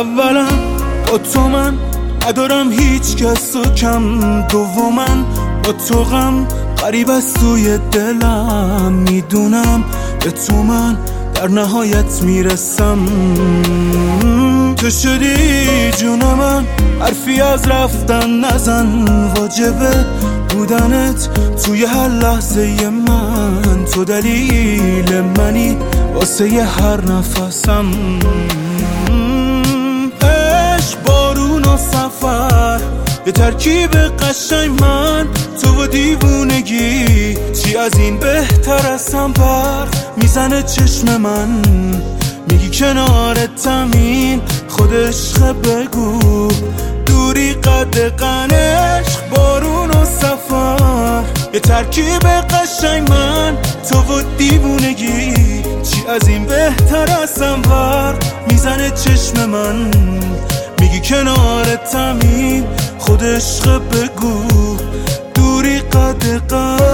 اولا با تو من ندارم هیچ کس و کم، دوما با تو غم غریب از توی دلم، میدونم به تو من در نهایت میرسم. تو شدی جون من، حرفی از رفتن نزن، واجبه بودنت توی هر لحظه من، تو دلیل منی واسه هر نفسم. عشق بارون و سفر یه ترکیب قشنگ، من تو و دیوونگی چی از این بهتر از هم پر میزنه چشم من، میگی کنارتم این خود عشق، بگو دوری قد عشق بارون و سفر یه ترکیب قشنگ، من تو و دیوونگی چی از این بهتر از هم پر میزنه چشم من، میگی کنارتم این خود عشق، بگو دوری قد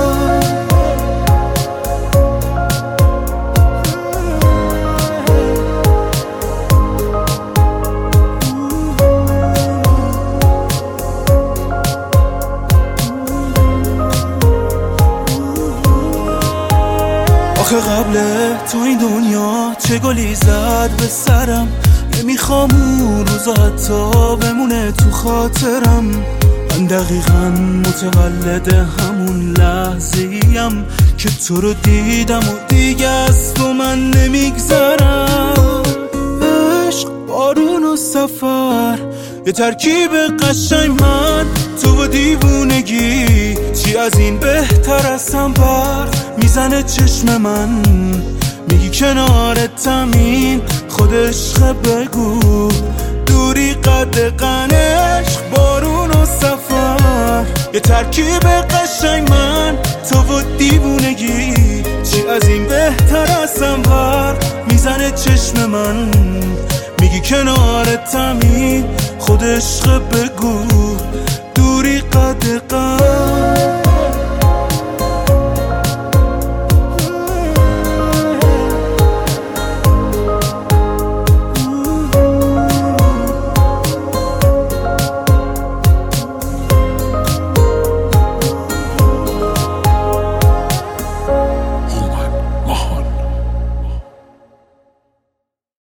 آخه قبل تو این دنیا چه گلی زد به سرم، نمیخوام اون روزا حتی بمونه تو خاطرم. من دقیقا متولد همون لحظه‌ایم که تو رو دیدم و دیگه از تو من نمیگذرم. عشق بارون و سفر یه ترکیب قشنگ، من تو و دیوونگی چی از این بهتر از هم پر میزنه چشم من، میگی کنارتم این خود عشق، بگو دوری قد عشق بارون و سفر یه ترکیب قشنگ، من تو و دیوونگی چی از این بهتر از هم پر میزنه چشم من، میگی کنارتم این خود عشق، بگو دوری قد